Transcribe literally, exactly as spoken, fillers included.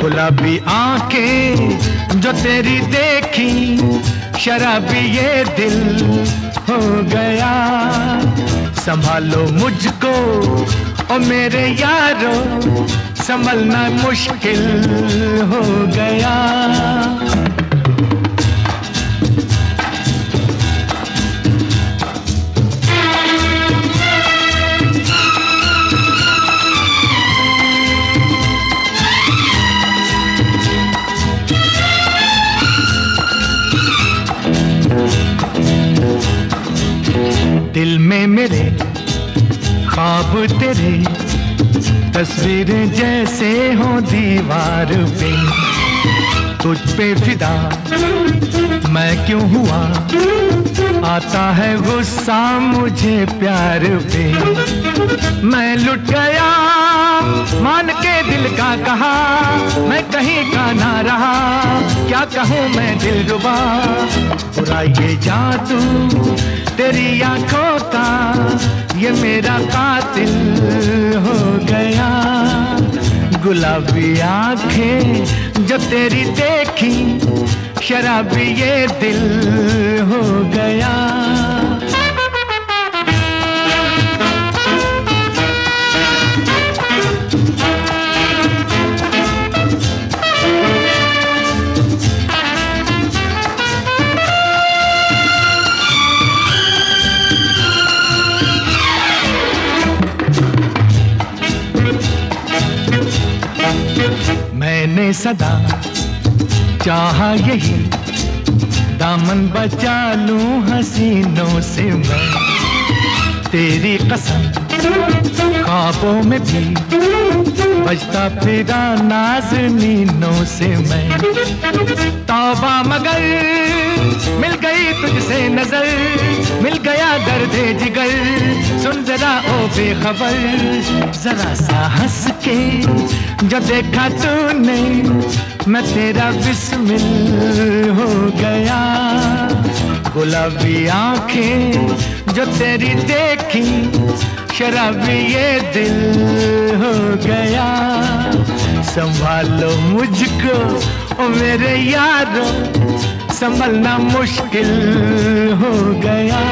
गुलाबी आंखें जो तेरी देखी, शराबी ये दिल हो गया। संभालो मुझको ओ मेरे यारो, संभलना मुश्किल हो गया। दिल में मेरे ख्वाब तेरे, तस्वीरें जैसे हो दीवार पे। तुझ पे फिदा मैं क्यों हुआ, आता है गुस्सा मुझे प्यार पे। मैं लुट गया मान के दिल का कहा, मैं कहीं का ना रहा, क्या कहूँ मैं दिलरुबा। बुरा ये जादू तेरी आंखों का, ये मेरा कातिल हो गया। गुलाबी आंखें जो तेरी देखी, शराबी ये दिल हो गया। मैंने सदा चाहा यही, दामन बचा लूं हसीनों से मैं। तेरी कसम ख्वाबों में भी बजता फिरा नाज़नीनों से मैं। तौबा मगर मिल गई तुझसे नजर, मिल गया दर्दे जिगर। सुन जरा ओ बेखबर, जरा सा हंस के जो देखा तूने, मैं तेरा बिस्मिल हो गया। गुलाबी आंखें जो तेरी देखी, शराबी ये दिल हो गया। संभालो मुझको ओ मेरे यारो, संभलना मुश्किल हो गया।